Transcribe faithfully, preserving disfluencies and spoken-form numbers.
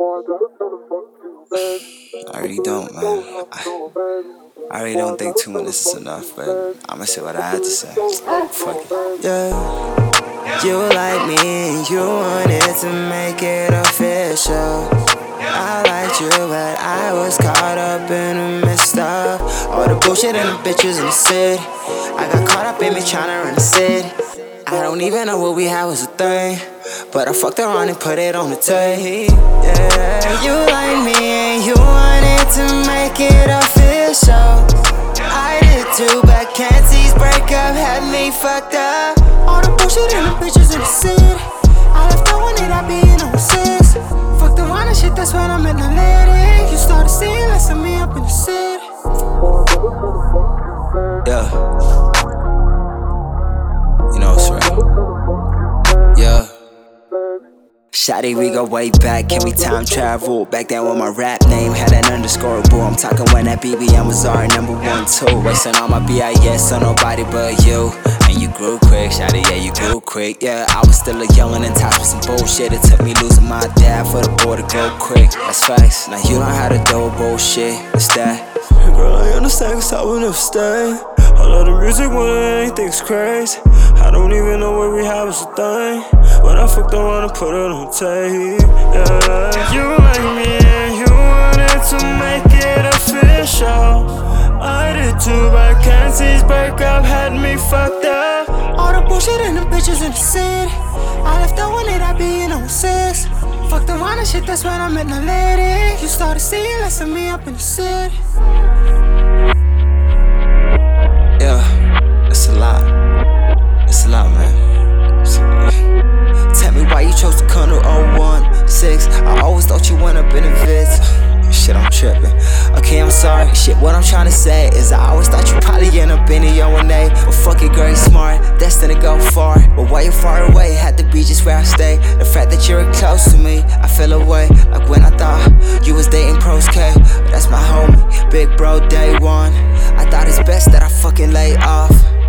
I really don't, man. I, I really don't think two minutes is enough, but I'ma say what I had to say. Fuck it. Yeah, you like me and you wanted to make it official. I liked you, but I was caught up in the midst of all the bullshit and the bitches in the city. I got caught up in me trying to run the city. I don't even know what we had was a thing, but I fucked around and put it on the tape. Yeah, you like me and you wanted to make it official. I did too, but can't see breakup had me fucked up. All the bullshit and the bitches in the city. I left out one that I be in oh six. Fucked around and shit, that's when I met the lady. You started seeing less of me up in the city. Yeah. You know it's right. Yeah. Shawty, we go way back, can we time travel? Back then when my rap name had an underscore boo. I'm talking when that B B M was our number one too. Wasting all my B I S on nobody but you. And you grew quick, Shawty, yeah, you grew quick. Yeah, I was still a youngin' and tops with some bullshit. It took me losing my dad for the boy to go quick. That's facts, now you know how to do bullshit. It's that. Girl, I understand cause I would never stay. I love the music when anything's crazy. I don't even know what we have was a thing, but I fucked around and put it on tape. Yeah, you like me and you wanted to make it official. I did too, but Kenzie's breakup had me fucked up. All the bullshit and the bitches in the city. I left out one that I be in oh six. Fucked around and shit, that's when I met the lady. You started seeing less of me up in the city. Yeah, it's a lot. It's a lot, man. It's a lot. Tell me why you chose to come to oh one six. I always thought you went up in the vids. Shit, I'm tripping. Okay, I'm sorry. Shit, what I'm trying to say is I always thought you probably end up in the O and A. But fuck it, girl, you smart, destined to go far. But while you're far away, had to be just where I stay. The fact that you're close to me, I feel away. Like when I thought you was dating Pros K. That's my homie, big bro, day one. I thought it's best that I fucking lay off.